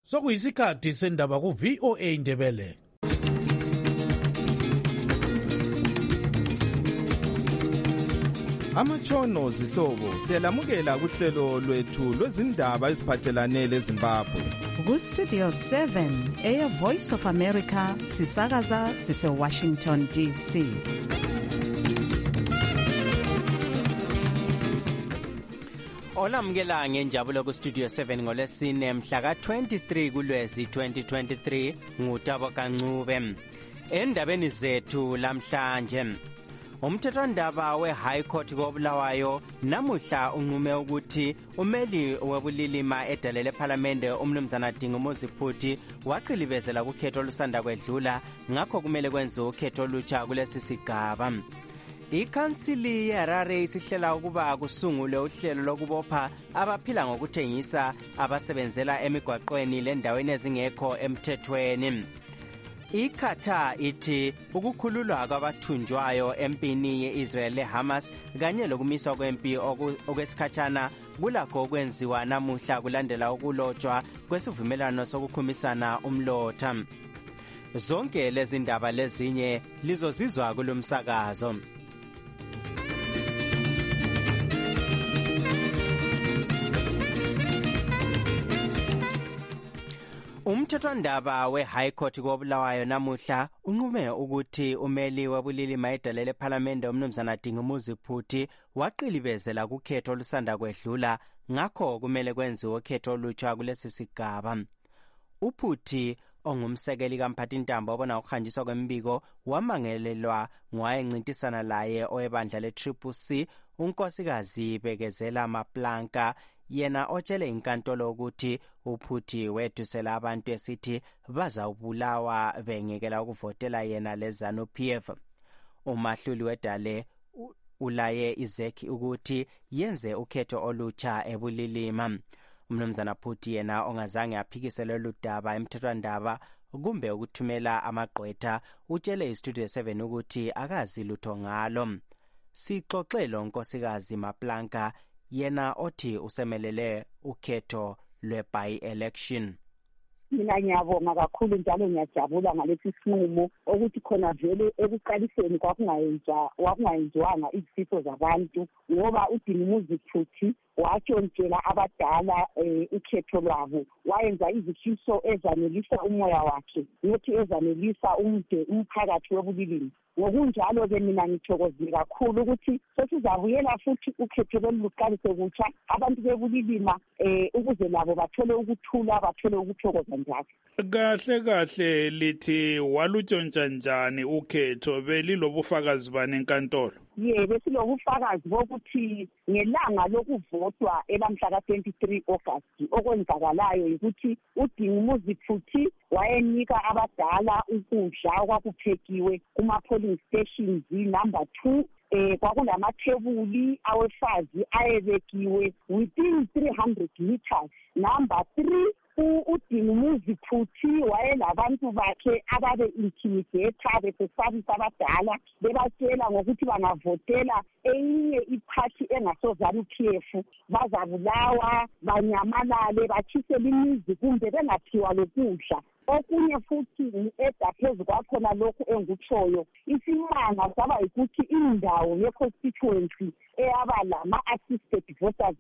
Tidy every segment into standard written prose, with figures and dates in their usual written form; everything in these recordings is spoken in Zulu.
Sokuyisikhathi sendaba ku VOA Indebele. Amatshono zihlobo siyalamukela kuhlelo lwethu lwezindaba eziphathelane leZimbabwe. Ku Studio 7 Air Voice of America sisakaza sise Washington DC. Olamukela ngenjabulo ku Studio 7 ngolesine mhla ka 23 kuLwezi 2023 ngutabo kancube. Endabeni zethu lamhlanje umthethwandaba we-High Court koBulawayo namuhla unqume ukuthi umeli webulilima edale lephalamende umnumzana Dingumuzi Phuthi waqilibezela kukhetho olusanda kwedlula ngakho kumele kwenziwe ukhetho olutsha kulesi sigaba. Ikhansili yeHarare isihlela ukuba kusungule uhlelo lokubopha abaphila ngokuthengisa abasebenzela emigwaqweni lendaweni ezingekho emthethweni. IQatar ithi ukukhululwa kwabathunjwayo empini ye-Israel le-Hamas kanye lokumiswa kwempi okwesikhatshana kulakho okwenziwa namuhla kulandela ukulotshwa kwesivumelwano sokukhumisana umlotha. Zonke lezi ndaba lezinye lizozizwa kulomsakazo. Umthethwandaba we-High Court koBulawayo namuhla unqume ukuthi umeli webulilima edale lephalamende umnumzana Dingumuzi Phuthi waqilibezela kukhetho olusanda kwedlula ngakho kumele kwenziwe ukhetho olutsha kulesi sigaba. uPhuthi ongumsekeli kaMphathintambo obona ukuhanjiswa kwembiko wamangelelwa ngowayencintisana laye owebandla le-CCC unkosikazi Bekezela Maplanka yena otshele inkantolo ukuthi uPhuthi wedusela abantu esithi bazawubulawa bengekela ukuvotela yena leZANU-PF. Umahluli wedale ulaye izekhi ukuthi yenze ukhetho olutsha ebulilima. Umnumzana Phuthi yena ongazange aphikisele ludaba emthethwandaba kumbe ukuthumela amagqwetha utshele iStudio 7 ukuthi akazi lutho ngalo. Sixoxele unkosikazi Maplanka yena othi usemelele ukhetho lwe-by-election. Mina ngiyabonga kakhulu njalo ngiyajabula ngalesi sinqumo ukuthi khona vele ekuqaliseni kwakungayenziwanga izifo zabantu ngoba uDingumuzi Phuthi watshontshela abadala ukhetho lwabo wayenza izifiso ezanelisa umoya wakhe nokuthi ezanelisa umphakathi webulilimi. Ngokunjalo-ke mina ngithokozile kakhulu ukuthi sesizabuyela futhi ukhetho loluqalise kutsha abantu bebulilima ukuze labo bathole ukuthula bathole ukuthokoza njalo. Kahle lithi walutshontsha njani ukhetho belilobufakazi bani enkantolo? Besilobufakazi bokuthi ngelanga lokuvotwa elamhla ka-23 August okwenzakalayo ukuthi uDingumuzi Phuthi wayenika abadala ukudla okwakuphekiwe kuma-polling stations number 2. Kwakulamathebuli awefazi ayebekiwe within 300 meters. Number 3, uDingumuzi Phuthi wayelabantu bakhe ababe-intimidator besesabisa abadala bebatshela ngokuthi bangavotela eyinye iphathi engasoZANU-PF bazabulawa banyamalale bathisele imizi kumbe bengaphiwa lokudla. Okunye futhi phezu kwakhona lokhu engutshoyo isimanga saba yikuthi indawo ye-constituency eyaba lama-assisted voters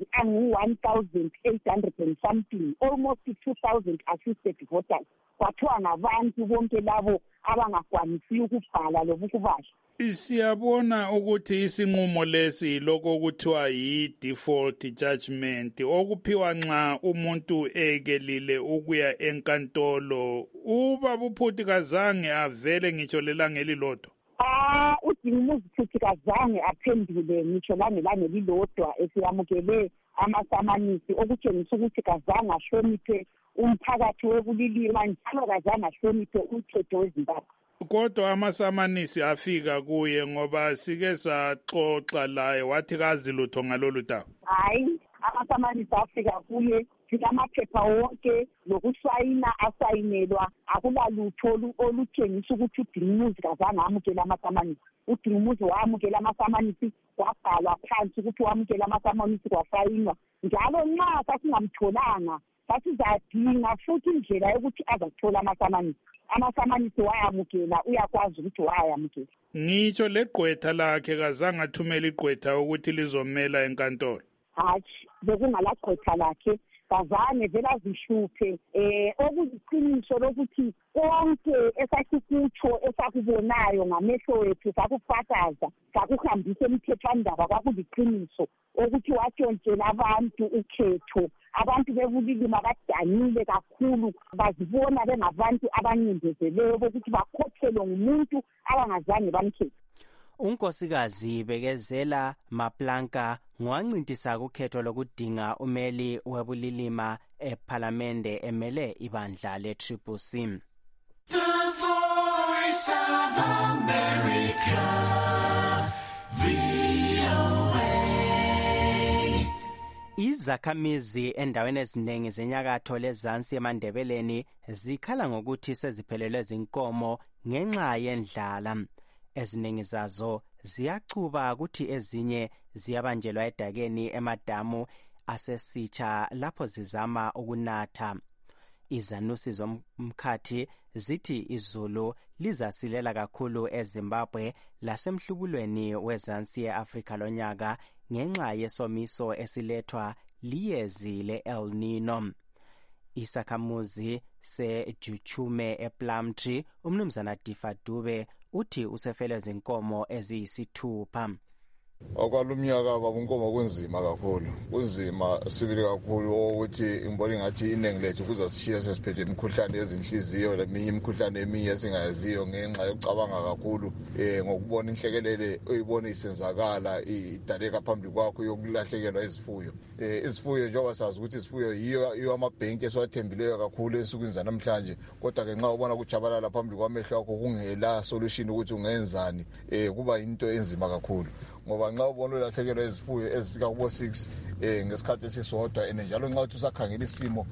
angu-1,800 and something, almost 2,000 assisted voters. Kwathiwa ngabantu bonke labo abangakwanisi ukubhala lokubala. Siyabona ukuthi isinqumo lesi lokho kuthiwa yi-default judgment okuphiwa nxa umuntu ekelile ukuya enkantolo. Ubaba uPhuthi kazange avele ngitsho lelanga elilodwa. uDingumuzi Phuthi kazange aphendule ngitsho langelanga elilodwa esiyamukele amasamanisi okutshengisa ukuthi kazange ahloniphe umphakathi webulilima njalo kazange ahloniphe umthetho weZimbabwe. Kodwa amasamanisi afika kuye ngoba sike saxoxa laye wathi kazi lutho ngalolu daba. Hayi, amasamanisi afika kuye sinamaphepha wonke lokusayina asayinelwa akulalutho olutshengisa ukuthi uDingumuzi kazange amukele amasamanisi. uDingumuzi wamukela amasamanisi kwabhalwa phansi ukuthi wamukela amasamanisi kwasayinwa njalo nxa sasingamtholanga basizadinga futhi indlela yokuthi azathola amasamanisi wayamukela, uyakwazi ukuthi wayamukela. Ngitsho legqwetha lakhe kazange athumele igqwetha ukuthi lizomela enkantolo. Hatshi, bekungalagqwetha lakhe, kazange vela zihluphe okuyiqiniso lokuthi konke esasikutsho esakubonayo ngamehlo wethu sakufakaza sakuhambisa emthethwandaba kwakuliqiniso ukuthi watshontshela abantu ukhetho. Abantu bebulilima badanile kakhulu, bazibona bengabantu abancindezeleyo ukuthi bakhokhelwe ngumuntu abangazange bamkhethe. Unkosikazi Bekezela Maplanka ngwancintisa kukhetho lokudinga umeli webulilima ephalamende emele ibandla le-CCC. The Voice of America, VOA. Izakhamizi endaweni eziningi zenyakatho lezansi eMandebeleni zikhala ngokuthi seziphelelwe zinkomo ngenxa yendlala. Eziningi zazo ziyacuba ukuthi ezinye ziyabanjelwa edakeni emadamu asesitsha lapho zizama ukunatha. Izanusi zomkhathi zithi izulu lizasilela kakhulu eZimbabwe lasemhlubulweni wezansi ye-Afrika lonyaka ngenxa yesomiso esilethwa liyezi le-El Nino. Isakhamuzi seJuchume ePlumtree umnumzana Difa Dube uthi usefele zinkomo eziyisithupha. Okwalumnyaka babunkomo kunzima kakhulu. Kunzima sibili kakhulu ukuthi imboni ngathi inengi lethu kuzasishiya sesiphethe imikhuhlane yezinhliziyo leminye imikhuhlane eminye singayaziyo ngenxa yokucabanga kakhulu ngokubona inhlekelele oyibona isenzakala idaleka phambili kwakho yokulahlekelwa izifuyo. Izifuyo njengoba sazi ukuthi izifuyo yiyo amabhenki esiwathembileyo kakhulu ensukwini zanamhlanje, kodwa ke nxa ubona kujabalala phambili kwamehlo akho kungela solution ukuthi ungenzani kuba into enzima kakhulu. Ngoba nxa ubona ulahlekelwa izifuyo ezifika kubo 6 ngesikhathi esisodwa njalo nxa uthi usakhangela isimo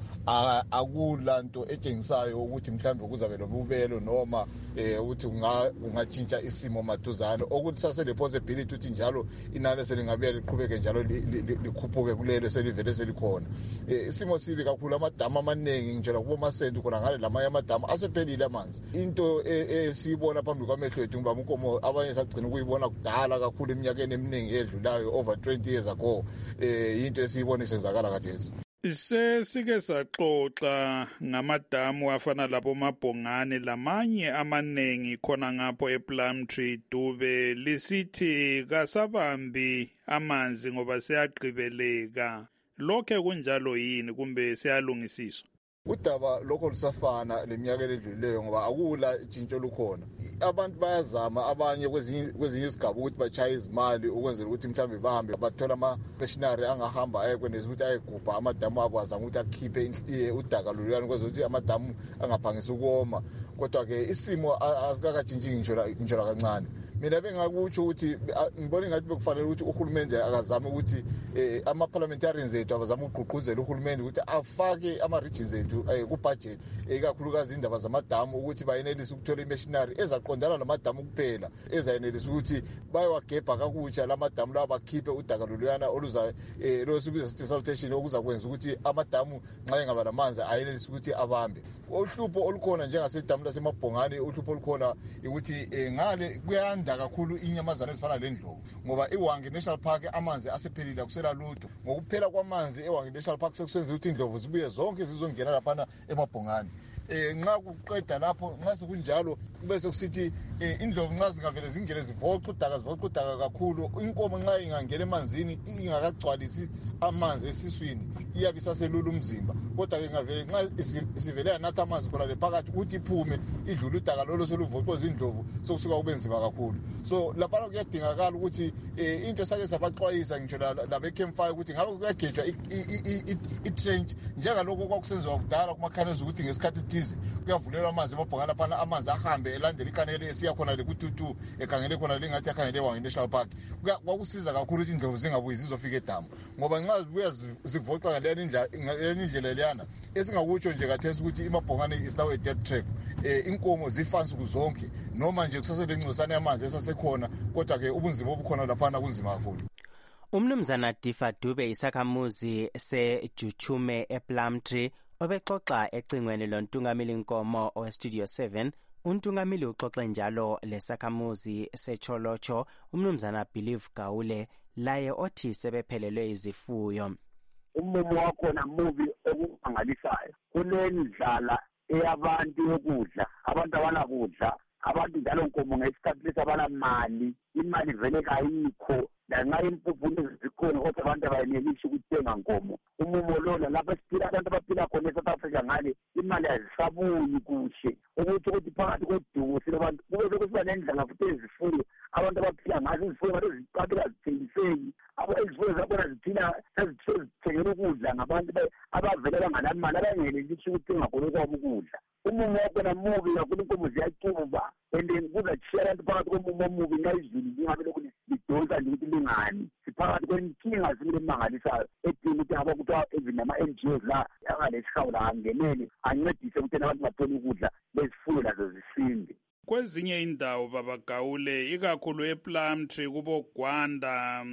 akulanto etshengisayo ukuthi mhlawumbe kuzabe lobubelo noma ukuthi ungatshintsha isimo maduzane okuthi sasele possibility ukuthi njalo inani selingabuya liqhubeke njalo likhuphuke kulelo selivele selikhona. Isimo sibi kakhulu, amadamu amaningi ngitshela kubo Masendu khona ngale lamanye amadamu asephelile amanzi. Into esiyibona phambili kwamehlo ethu ngoba unkomo abanye sagcina ukuyibona kudala kakhulu eminyakeni eminingi edlulayo over 20 years ago, into esiyibona isenzakala khathesi. Sesike saxoxa ngamadamu afana labo Mabhongane lamanye amanengi khona ngapho ePlumtree. Dube lisithi kasabambi amanzi ngoba seyagqibeleka. Lokhe kunjalo yini kumbe seyalungisiswa? Udaba lokho lusafana leminyaka edlulileyo ngoba akula jintsho lukhona. Abantu bayazama abanye kwezinye izigaba ukuthi bachaye izimali ukwenzela ukuthi mhlambe bahambe bathola ama-machinery angahamba ayekwenza ukuthi ayegubha amadamu abo azama ukuthi akhiphe udaka loluyana ukwenzela ukuthi amadamu angaphangisi ukuwoma. Kodwa-ke isimo asikakatshintshi ngitshola kancane. Mina bengakutsho ukuthi ngibona ngathi bekufanele ukuthi uhulumende akazame ukuthi ama-parliamentarians ethu abazama ukugqugquzela uhulumende ukuthi afake ama-regions ethu ku-budget ikakhulukazi indaba zamadamu ukuthi bayenelise ukuthola imachinery ezaqondana namadamu kuphela ezayenelisa ukuthi bayewagebha kakutsha la madamu lawa bakhiphe udaka loluyana losibiza sithi saltation okuzakwenza ukuthi amadamu nxa engaba namanzi ayenelise ukuthi abambe. Uhlupho olukhona njengasedamu laseMabhongane, uhlupho olukhona ukuthi ngale kuyanda kakhulu inyamazana ezifana lendlovu ngoba iWange National Park amanzi asephelile akusela lutho. Ngokuphela kwamanzi eWange National Park sekusenza ukuthi indlovu zibuye zonke zizongena laphana eMabhongane. Nxa kuqeda lapho nxa sekunjalo kube sekusithi indlovu nxa zingavele zingene zivoqa udaka kakhulu, inkomo nxa ingangena emanzini ingakagcwalisi amanzi esiswini iyabe isaselula umzimba. Kodwa-ke ngavele nxa isivele yanatha amanzi khona le phakathi ukuthi iphume idlule udaka lolo soluvoqoza indlovu sokusuka kube nzima kakhulu. So laphana kuyadingakala ukuthi into esake sabaxwayisa ngitsho labe-Campfire ukuthi ngabe kuyagejwa i-trench njengalokho kwakusenziwa kudala kumakhanezi ukuthi ngesikhathi thize kuyavulelwa amanzi eMabhongane laphana amanzi ahambe elandela ikhanele esiya khona le kuTutu ekhangele khona le ngathi akhangele eWange National Park. Kwakusiza kakhulu ukuthi indlovu zingabuyi zizofika edamu ngoba nxa zibuya zivoqa ngaleyani indlela leyana esingakutsho nje kathesi ukuthi iMabhongane is now a death trap. Inkomo zifa nsuku zonke noma nje kusasele ingcosana yamanzi esasekhona, kodwa-ke ubunzima obukhona laphana kunzima kakhulu. Umnumzana Difa Dube isakhamuzi seJuchume ePlumtree Obexoxa ecingweni lontungamili Nkomo owestudio 7, untungamili uxoxe njalo lesakhamuzi seCholocho umnumzana Believe Gawule laye othi sebephelelwe izifuyo. Umumo wakhona mubi okumangalisayo. Kunendlala eyabantu yokudla, abantu abanakudla, abantu njalo Nkomo ngesikhathi lesabalamali, imali vele kayikho. Lanxa impuphu zikhona kodwa abantu abayenelisi ukuthenga Nkomo. Umumo lona lapho siphila abantu abaphila khona eSouth Africa ngale imali azisabuyi kuhle. Ukuthi phakathi kwedumo silabantu kube sekusiba nendlela futhi ezifuyo abantu abaphila ngazo izifuyo ngazo ziqabela zithengiseki. Izifuyo zakhona ziphila sezithengela ukudla ngabantu abavele banganamali abangenelisi ukuthenga khona kwabo ukudla. Umumo wakhona mubi kakhulu, Inkomo ziyacuba and kuzatshiya abantu phakathi komumo omubi nxa izulu lingabe lokhu lidonsa nje ukuthi lingani. Siphakathi kwenkinga zimile emangalisayo edinga ukuthi ngaba kuthiwa even nama-NGOs la angalesihawula angenele ancedise ukuthi abantu bathole ukudla bezifuyo lazo zisinde. Kwezinye indawo Baba Gawule, ikakhulu ePlumtree kubo Gwanda,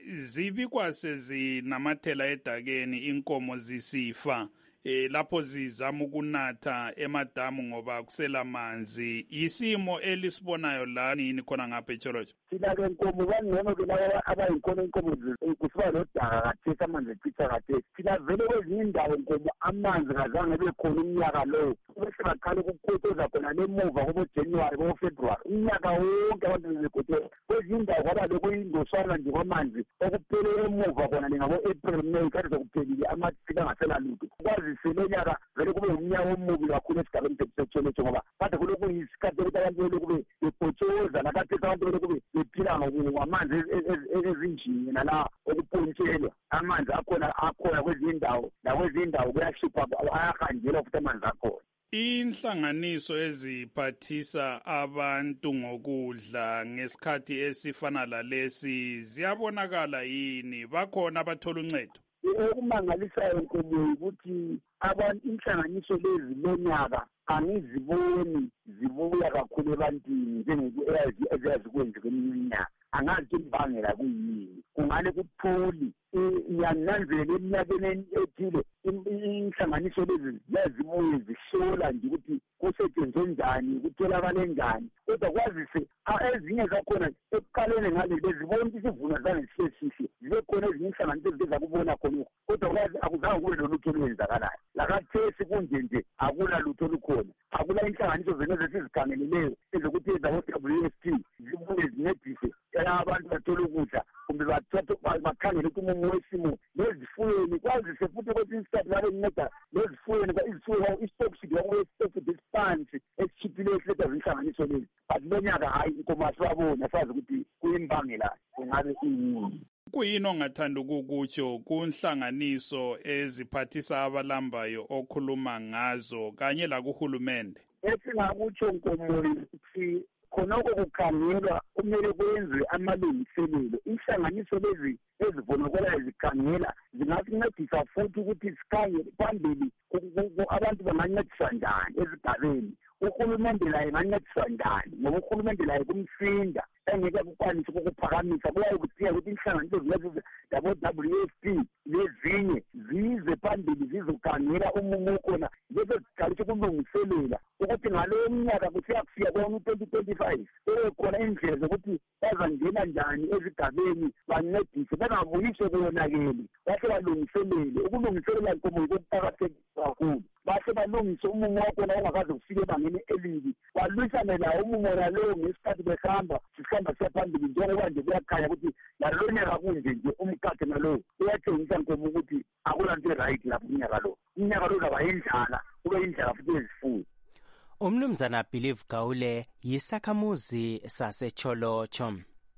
zibikwa sezinamathela edakeni inkomo zisifa. Lapho zizama ukunatha emadamu ngoba kusela manzi. Isimo elisibonayo la nini khona ngapha eCholocho? Thina ke Nkomo bangcono ke laba abayinkomo inkomo kusiba lodaka kathesi amanzi echitha kathesi. Thina vele kwezinye indawo Nkomo amanzi kazange bekhona umnyaka lo. Bese baqala ukukhotoza khona lemuva kubo January kubo February. Umnyaka wonke abantu bezekhotoza. Kwezinye indawo kwaba lokuyindosana nje kwamanzi okuphele emuva khona ngabo April May kade sokuphelile amathika ngasela lutho. Selonyaka vele kube umnyaka omubi kakhulu esigabeni seCholocho ngoba kade kulokhu yisikhathi ukuthi abantu belokhu bebhotshoza nakade abantu belokhu bephila ngamanzi ezinjini nala okupontshelwa. Amanzi akhona kwezinye indawo nakwezinye indawo kuyahlupha ayahanjelwa futhi amanzi akhona. Inhlanganiso eziphathisa abantu ngokudla ngesikhathi esifana lalesi ziyabonakala yini? Bakhona abathola uncedo? Okumangalisayo Nkomo ukuthi abantu inhlanganiso lezi lonyaka angiziboni zibuya kakhulu ebantwini njengokuyazi kwenze kweminye iminyaka. Angazi imbangela kuyini. Kungale kuthuli ngiyananzelela eminyakeni ethile inhlanganiso lezi ziyazibuye zihlola nje ukuthi kusetshenzwe njani, kutholakale njani. Kodwa kwazise ezinye zakhona ekuqaleni ngale bezibona ukuthi isivuno zange sihle. Zibe khona ezinye inhlanganiso eziveza kubona khona. Kodwa kwazi akuzange kube lolutho olwenzakalayo. Lakathesi kunje akula lutho olukhona. Akula inhlanganiso zena zesizikhangeleleyo ezokuthi ezabo-WFP zibuye zincedise abantu bathole ukudla kumbe bakhangele ukuthi umumo wesimo lezifuyweni. Kwazise futhi ukuthi isikhathi labe nceda lezifuyweni izifuyo i-stockship yakubo i-stockship esiphansi esishiphileyo esiletha zinhlanganiso lezi. But lonyaka hayi Nkomo asibabona sazi ukuthi kuyimbangela kungabe iyini. Kuyini ongathanda ukukutsho kunhlanganiso eziphathisa abalambayo okhuluma ngazo kanye lakuhulumende? Esingakutsho Nkomo ukuthi khonoko kukhangelwa kumele kwenziwe amalungiselelo. Inhlanganiso lezi ezibonakalayo zikhangela zingasincedisa futhi ukuthi sikhangele phambili abantu bangancediswa njani ezigabeni. Uhulumende laye engancediswa njani ngoba uhulumende laye kumsinda engeke kukwanise ukuphakamisa. Kuyaye kuthiya ukuthi inhlanganiso zilezi zabo-WFP lezinye zize phambili zizokhangela umumo khona bese ziqalise ukulungiselela ukuthi ngalowo mnyaka kufika kona u-2025 kube khona indlela zokuthi bazangena njani ezigabeni bancedise bangabuyiswe konakele. Bahle balungiselele. Ukulungiselela Nkomo yikuqakathekile kakhulu. Bahle balungise umumo wakhona ongakaze kufike ebangeni elibi. Balwisane lawo umumo nalowo ngesikhathi behamba siya phambili njengoba nje kuyakhanya ukuthi lalonyaka kunje umkakhe nalowo uyatshengisa Nkomo ukuthi akulanto right lapho umnyaka lo. Umnyaka lo uzaba yindlala kube yindlala futhi yezifuyo. Umnumzana Believe Gawule yisakhamuzi saseCholocho.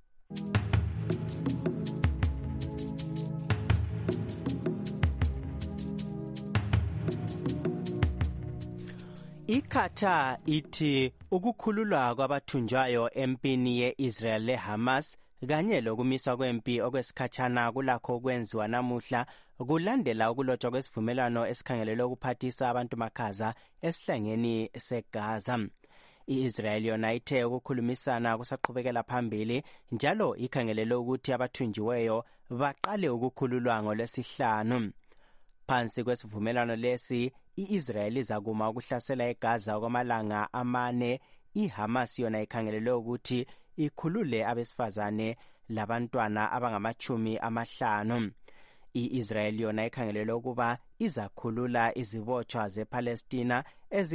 Iqatar ithi ukukhululwa kwabathunjwayo empini ye-Israel le-Hamas kanye lokumiswa kwempi okwesikhatshana kulakho kwenziwa namuhla kulandela ukulotshwa kwesivumelwano esikhangelelwe ukuphathisa abantu makhaza esihlangeni seGaza. I-Israel yona ithe ukukhulumisana kusaqhubekela phambili njalo ikhangelelwe ukuthi abathunjiweyo baqale ukukhululwa ngoLwesihlanu. Phansi kwesivumelwano lesi, i-Israel izakuma ukuhlasela eGaza kwamalanga 4, iHamas yona ikhangelelwe ukuthi ikhulule abesifazane labantwana abangama-50. I-Israel yona ikhangelelwe ukuba izakhulula izibotshwa zePalestina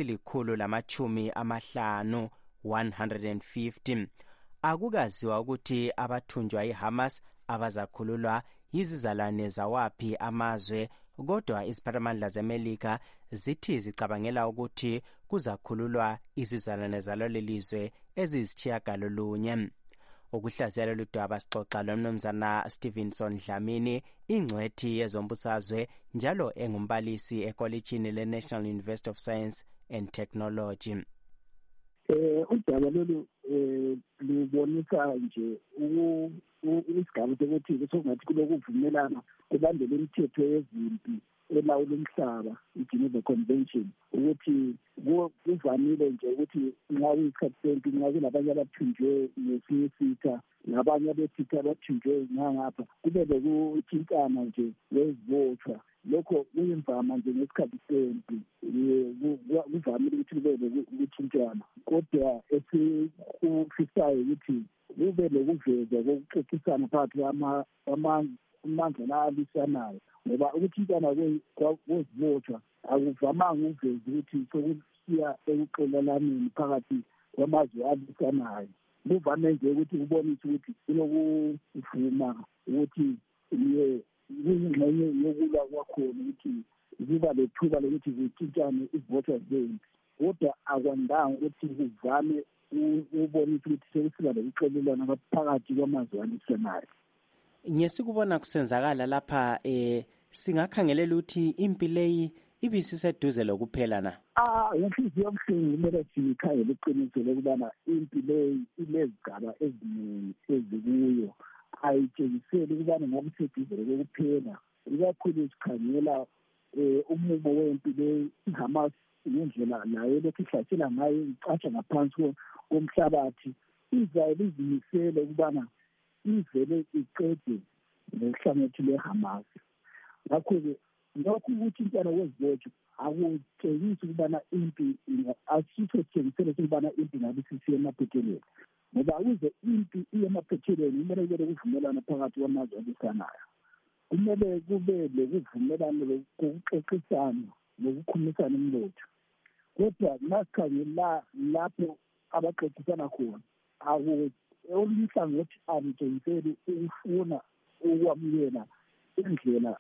ezili-150, 150. Akukaziwa ukuthi abathunjwa iHamas abazakhululwa yizizalwane zawaphi amazwe, kodwa iziphathamandla zeMelika zithi zicabangela ukuthi kuzakhululwa izizalwane zalolu lizwe eziyisitshiyagalolunye. Ukuhlaziya lolu daba sixoxa lomnumzana Stevenson Dlamini, ingcwethi yezombusazwe njalo engumbalisi ekolitshini le-National University of Science and Technology. Udaba lolu lubonisa nje isigaba sokuthi sokungathi kulokuvumelana kulandela imithetho yezimpi elawula umhlaba, i-Geneva Convention, ukuthi kuvamile nje ukuthi nxa kuyisikhathi sempi, nxa kulabanye abathunjwe ngesinye isitha nabanye abesitha abathunjwe ngangapha, kube lokutshintshana nje wezibotshwa. Lokho kuyimvama nje ngesikhathi sempi, kuvamile ukuthi kube lokutshintshana. Kodwa esikufisayo ukuthi kube lokuvezwa kokuxoxisana phakathi kwamandla alwisanayo, ngoba ukuthintana kwezibotshwa akuvamanga ukuveza ukuthi sokusiya ekuxolelaneni phakathi kwamazwe alwisanayo. Kuvame nje ukuthi kubonise ukuthi kunokuvuma ukuthi kuyingxenye yokulwa kwakhona ukuthi ziba lethuba lokuthi zitshintshane izibotshwa zempi, kodwa akwandanga ukuthi kuvame ubonise ukuthi sekusiba lokuxolelana phakathi kwamazwe alwisanayo. Ngesikubona kusenzakala lapha singakhangelela ukuthi impi leyi ibisiseduze lokuphela na? Inhliziyo yobuhlungu kumele sikhangele iqiniso lokubana impi leyi inezigaba eziningi ezikuyo, ayitshengiseli ukubana ngabe iseduze lokuphela. Ikakhulu sikhangela umumo wempi leyi, iHamas ngendlela layo lokhu ihlasela ngayo, icatsha ngaphansi komhlabathi, Israel izimisele ukubana ivele iqede ngohlangothi lweHamas. Ngakho-ke lokhu ukuthintana kwezibotshwa akutshengisi ukubana impi, asitho sitshengisele ukubana impi ngabe sisiye emaphethelweni, ngoba ukuze impi iye emaphethelweni kumele kube kuvumelana phakathi kwamazwe alwisanayo. Kumele kube lokuvumelana kokuxoxisana lokukhumisana umlotha. Kodwa nasikhangela lapho abaxoxisana khona, olunhlangothi alutshengiseli ukufuna ukwamukela indlela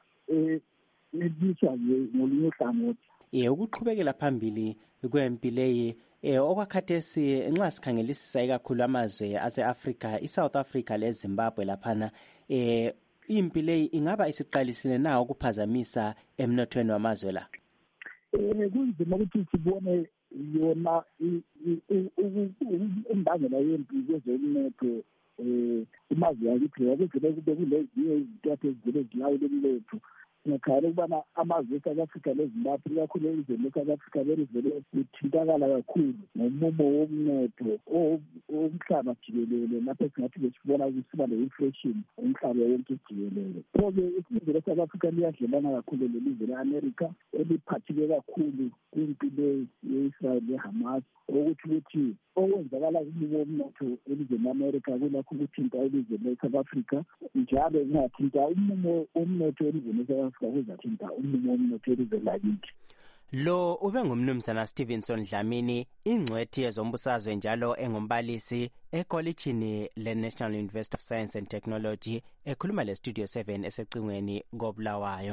ebiswa ngolunye uhlangothi. Ukuqhubekela phambili kwempi leyi okwakhathesi nxa sikhangelisisa ikakhulu amazwe ase-Afrika, i-South Africa leZimbabwe laphana, impi leyi ingaba isiqalisile na ukuphazamisa emnothweni wamazwe la? Kunzima ukuthi sibone yona imbangela yempi kwezomnotho imazwe yakithi, yakuvele kube kulezinye izintathu ezivele zilawula umnotho. Ngiyakhala ukubana amazwe e-South Africa leZimbabwe, ikakhulu izwe le-South Africa belivele lithintakala kakhulu ngomumo womnotho omhlaba jikelele, lapho esingathi besibona kusiba le-inflation umhlaba wonke jikelele. Pho-ke ilizwe le-South Africa liyadlelana kakhulu lelizwe le-Amerika eliphatheke kakhulu kwimpi ye-Israel le-Hamas, ukuthi okwenzakala kumumo womnotho elizweni le-Amerika kulakho ukuthinta ilizwe le-South Africa, njalo kungathinta umumo womnotho elizweni le-South Africa kuzathinta umumo womnotho elizweni lakithi. Lo ube ngumnumzana Stevenson Dlamini, ingcwethi yezombusazwe njalo engumbalisi ekolitshini le-National University of Science and Technology, ekhuluma le-Studio 7 esecingweni koBulawayo.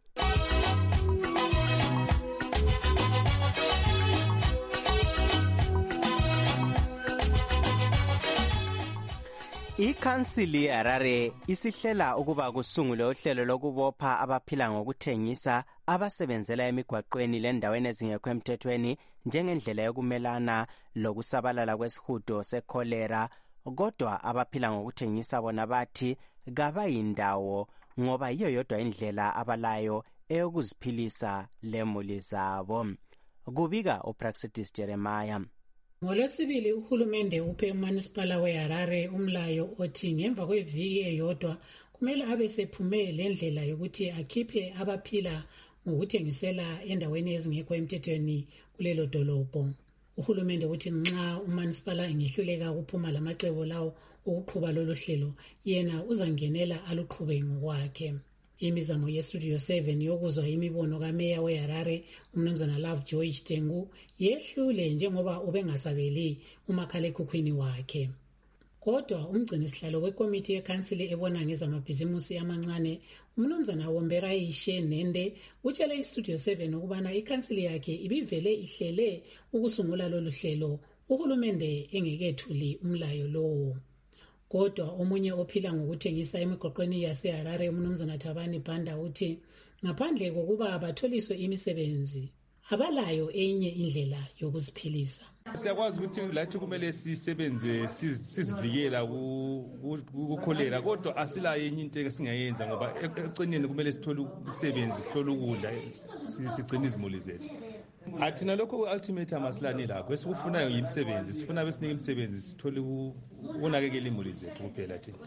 Ikhansili yeHarare isihlela ukuba kusungulwe uhlelo lokubopha abaphila ngokuthengisa abasebenzela emigwaqweni lendaweni ezingekho emthethweni njengendlela yokumelana lokusabalala kwesihudo sekholera, kodwa abaphila ngokuthengisa bona bathi kabayindawo ngoba yiyo yodwa indlela abalayo eyokuziphilisa lemuli zabo. Kubika uPraxidis Jeremiah. NgoLwesibili uhulumende uphe uMunisipala weHarare umlayo othi ngemva kweviki eyodwa kumele abe sephume lendlela yokuthi akhiphe abaphila ngokuthengisela endaweni ezingekho emthethweni kulelo dolobho. Uhulumende uthi nxa umanisipala engehluleka ukuphuma lamacebo lawo ukuqhuba lolu hlelo, yena uzangenela aluqhube ngokwakhe. Imizamo yeStudio 7 yokuzwa imibono kameya weHarare umnumzana Lovejoy Chitengu yehlule njengoba ubengasabeli umakhalekhukhwini wakhe. Kodwa umgcinisihlalo wekomiti yekhansili ebona ngezamabhizimusi amancane umnumzana Womberai Nende utshele iStudio 7 ukubana ikhansili yakhe ibivele ihlele ukusungula lolu hlelo uhulumende engekethuli umlayo lowo. Kodwa omunye ophila ngokuthengisa emigoqweni yaseHarare umnumzana Thabani Banda uthi ngaphandle kokuba batholiswe imisebenzi abalayo enye indlela yokuziphilisa. Siyakwazi ukuthi lathi kumele sisebenze sizivikela ukukholera, kodwa asilayo enye into esingayenza ngoba ecineni kumele sithole umsebenzi, sithole ukudla, sigcine izimuli zethu. Athina lokho ultimate amasilani lakho esikufunayo yimisebenzi, sifuna besinike imisebenzi sithole ukunakekela imuli zethu kuphela thina.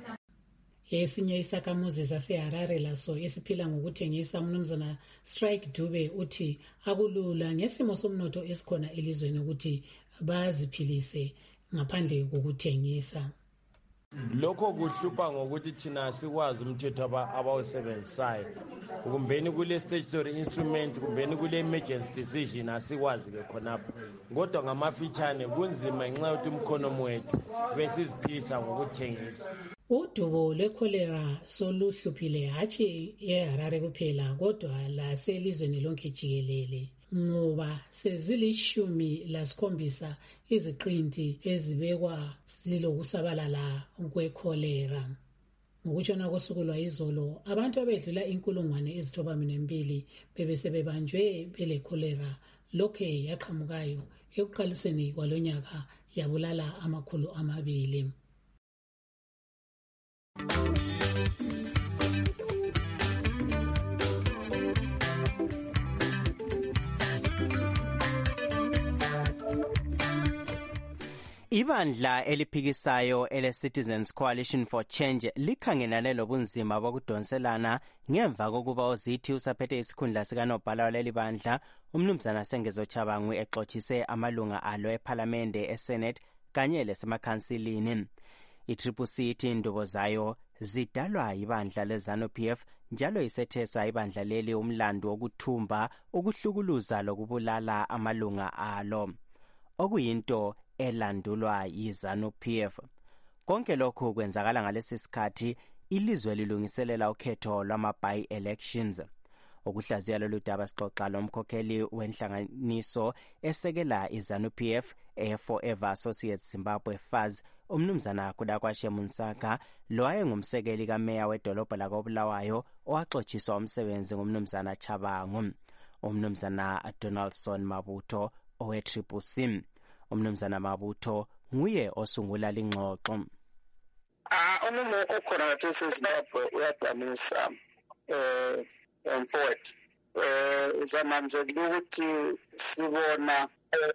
Esinye isakhamuzi saseHarare laso esiphila ngokuthengisa umnumzana Strike Dube uthi akulula ngesimo somnotho esikhona elizweni ukuthi baziphilise ngaphandle kokuthengisa. Lokho kuhlupha ngokuthi thina sikwazi umthetho abawusebenzisayo. Kumbeni kule statutory instrument, kumbeni kule emergency decision asikwazi ke khonapho. Kodwa ngamafitshane kunzima ngenxa yokuthi umkhonomo wethu besiziphilisa ngokuthengisa. Udubo lwekholera soluhluphile hatshi eHarare kuphela kodwa laselizweni lonke jikelele ngoba sezili-17 iziqinti ezibekwa zilokusabalala kwekholera. Ngokutshona kosuku lwayizolo abantu abedlula 1,092 bebesebebanjwe belekholera lokhe yaqhamukayo ekuqaliseni kwalonyaka yabulala 200. Ibandla eliphikisayo ele-Citizens Coalition for Change likhangelane lobunzima bokudonselana ngemva kokuba uZithi usaphethe isikhundla sikanobhala waleli bandla umnumzana Sengezo Chabangu exoxise amalunga alo ephalamende eSenate kanye lesemakhansilini. I-CCC ithi indubo zayo zidalwa ibandla leZANU-PF njalo isethesa ibandla leli umlando wokuthumba, ukuhlukuluza lokubulala amalunga alo, okuyinto elandulwa yiZANU-PF. Konke lokhu kwenzakala ngalesi sikhathi ilizwe lilungiselela ukhetho lwama-by-elections. Okuhlaziya lolu daba sixoxa lomkhokheli wenhlanganiso esekela iZANU-PF Forever Associates Zimbabwe FAZ umnumzana Kudakwashe Munsaka lo ayengumsekeli kameya wedolobha lakoBulawayo owaxotshiswa umsebenzi ngumnumzana Chabangu. Umnumzana Donaldson Mabuto owe-CCC. Umnumzana Mabuto nguye osungula lingxoxo. Umumo okhona ngathi eZimbabwe uyadamisa mfowethu. Zamanje ukuthi sibona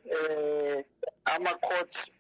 ama-courts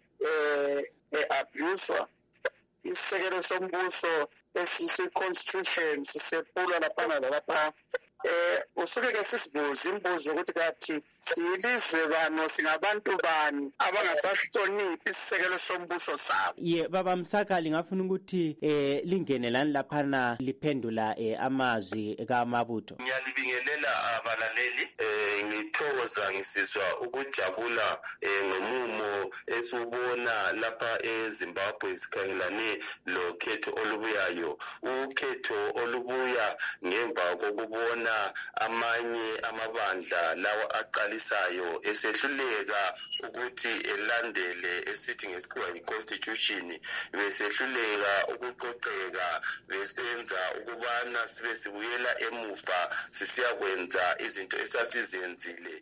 abuswa, isisekelo sombuso esisi-constitution sisephulwa laphana lalapha. Usuke-ke sisibuza imibuzo ukuthi kathi siyilizwe bani, singabantu bani abangasasihloniphi isisekelo sombuso sabo. Baba Msaka, lingafuna ukuthi lingene lani laphana liphendula amazwi kaMabuto. Ngiyalibingelela abalaleli, ngithokoza ngisizwa ukujabula ngomumo esubona lapha eZimbabwe sikhangelane lokhetho olubuyayo, ukhetho olubuya ngemva kokubona amanye amabandla lawa aqalisayo esehluleka ukuthi elandele esithi ngesikhuwa i-constitution, besehluleka ukuqoqeka, besenza ukubana sibe sibuyela emuva sisiyakwenza izinto esasizenzile.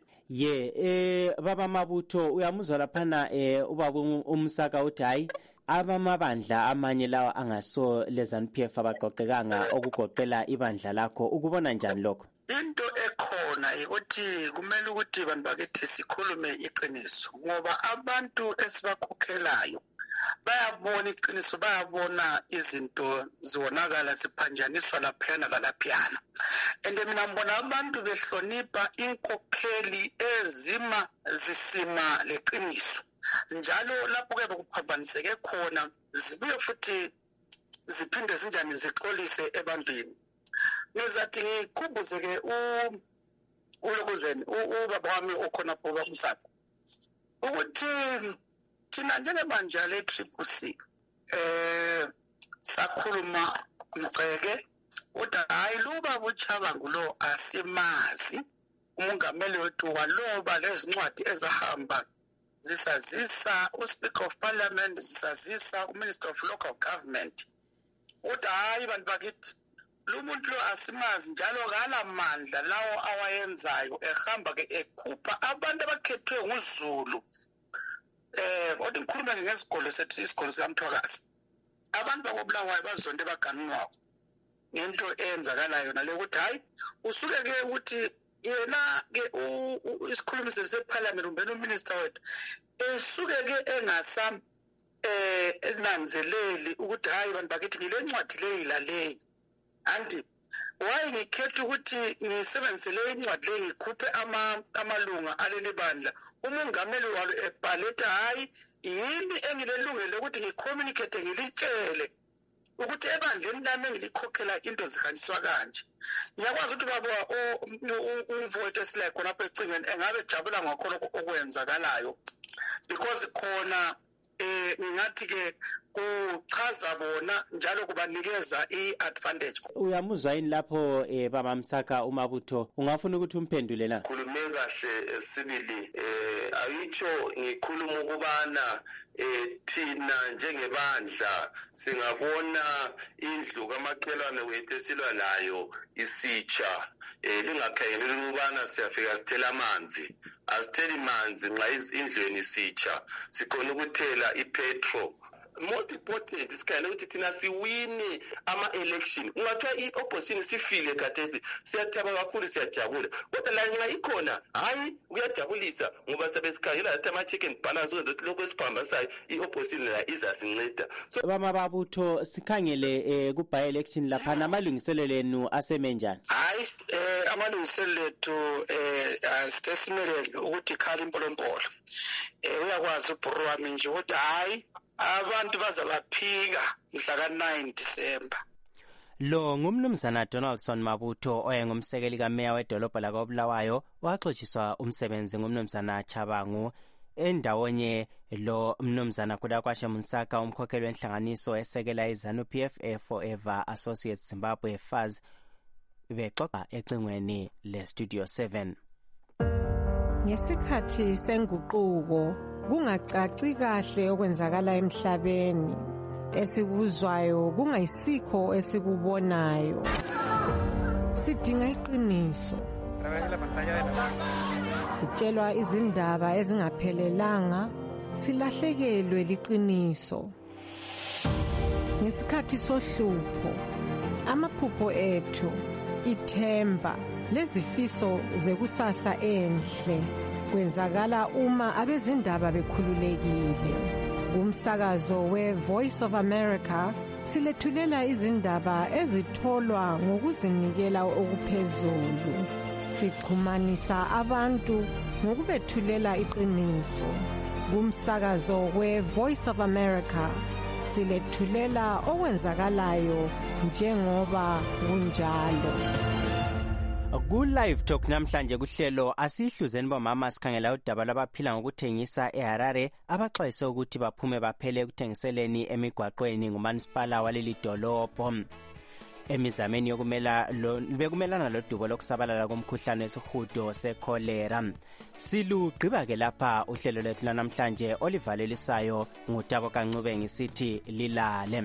Baba Mabuto, uyamuzwa laphana ubaba uMsaka uthi hayi abamabandla amanye lawa angaso leZANU-PF abaqoqekanga okugoqela ibandla lakho, ukubona njani lokho? Into ekhona ukuthi kumele ukuthi abantu bakithi sikhulume iqiniso ngoba abantu esibakhokhelayo bayabona iqiniso, bayabona izinto ziwonakala ziphanjaniswa laphiyana lalaphiyana. And mina ngibona abantu behlonipha inkokheli zisima leqiniso. Njalo lapho-ke bekuphambaniseke khona zibuye futhi ziphinde zinjani zixolise ebantwini. Ngizathi ngikhumbuzeke uLokuzeni ubaba wami okhona Bhuba Msapho ukuthi thina njengebanja le-CCC sakhuluma Mceke uthi hayi lo baba uChabangu lo asimazi, umongameli wethu waloba lezi ncwadi ezahamba zisazisa uSpeaker of Parliament, zisazisa uMinister of Local Government. Uthi hayi bantu bakithi lo muntu lo asimazi, njalo kala mandla lawo awayenzayo ehamba-ke ekhupha abantu abakhethwe nguZulu. Kodwa ngikhuluma ngesigolo sethu, isigolo sikaMthwakazi. Abantu bakobulawayo bazonke baganunwayo ngento eyenzakalayo nale ukuthi hayi usuke-ke ukuthi yena-ke isikhulumi seParliament umbeni uMinister wethu esuke-ke enanzeleli ukuthi hayi bantu bakithi ngile ncwadi leyi anti waye ngikhetha ukuthi ngisebenzise le ncwadi le ngikhuphe amalunga aleli bandla. Umongameli walo ebhaleta hayi yini engilelungelo ukuthi ngicommunicate ngilitshele ukuthi ebandleni lami engilikhokhela into zihanjiswa kanje. Ngiyakwazi ukuthi baba umfowethu esile khona lapha ecingweni engabe jabula ngakhona okwenzakalayo, because khona ngingathi-ke kuchaza bona njalo kubanikeza i-advantage. Uyamuzwa yini lapho baba Msaka uMabutho, ungafuna ukuthi umphendule na? Khulume kahle sibili, ayitsho ngikhuluma ukubana thina njengebandla singabona indlu kamakhelwane wethu esilwa nayo isitsha, lingakhangeleli ukubana siyafika sithela amanzi, asitheli manzi nxa indlweni isitsha, sikhona ukuthela ipetrol. Most important sikhangela ukuthi thina siwine ama-election. Ungathiwa i-opposition sifile khathesi siyathaba kakhulu, siyajabula, kodwa la nxa ikhona hayi kuyajabulisa ngoba sebesikhangela lathi ama-check and balance ukwenza ukuthi lokhu esiphambisayo i-opposition la izasinceda. Baba Mabutho, sikhangele ku-by-election laphana amalungiselelo enu aseme njani? Hayi amalungiselelo ethu sitesimele ukuthi khala impolompolo. Uyakwazi ubhuru wami nje ukuthi hayi abantu bazabaphika mhla ka-9 Disemba. Lo ngumnumzana Donaldson Mabutho oyengumsekeli kameya wedolobha lakobulawayo waxotshiswa umsebenzi ngumnumzana Chabangu. Endawonye lo mnumzana Kudakwashe Msaka umkhokheli wenhlanganiso esekela iZANU-PF Forever Associates Zimbabwe FAZ bexoxa ecingweni le-Studio 7. Ngesikhathi senguquko kungacaci kahle okwenzakala emhlabeni, esikuzwayo kungayisikho esikubonayo. Sidinga iqiniso, sitshelwa izindaba ezingaphelelanga, silahlekelwe liqiniso. Ngesikhathi sohlupho, amaphupho ethu, ithemba lezifiso zekusasa enhle kwenzakala uma abezindaba bekhululekile. Kumsakazo we-Voice of America silethulela izindaba ezitholwa ngokuzinikela okuphezulu. Sichumanisa abantu ngokubethulela iqiniso. Kumsakazo we-Voice of America silethulela okwenzakalayo njengoba kunjalo. Ku-Live Talk namhlanje kuhlelo asihluzeni bomama sikhangela udaba labaphila ngokuthengisa eHarare abaxwayise ukuthi baphume baphele ekuthengiseleni emigwaqweni ngumanisipala waleli dolobho. Emizameni bekumelana lodubo lokusabalala komkhuhlane wesihudo sekholera. Silugqiba-ke lapha uhlelo lethu lanamhlanje olivalelisayo ngutabo Kancube ngisithi lilale.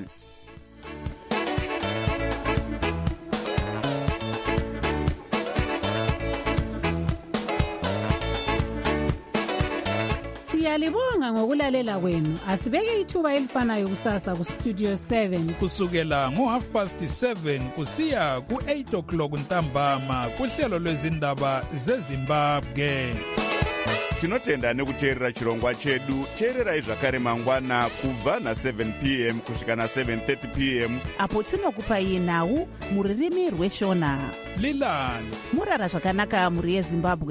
Siyalibonga ngokulalela kwenu. Asibeke ithuba elifanayo kusasa ku Studio 7 kusukela ngo7:30 kusiya ku8 o'clock ntambama kuhlelo lwezindaba zeZimbabwe. tinotenda nekuteerera chirongwa chedu. teererai zvakare mangwana kubva na7 p.m. kusvika na7:30 p.m. apo tinokupai nhau mururimi rweshona. lilani murara zvakanaka mhuri yezimbabwe.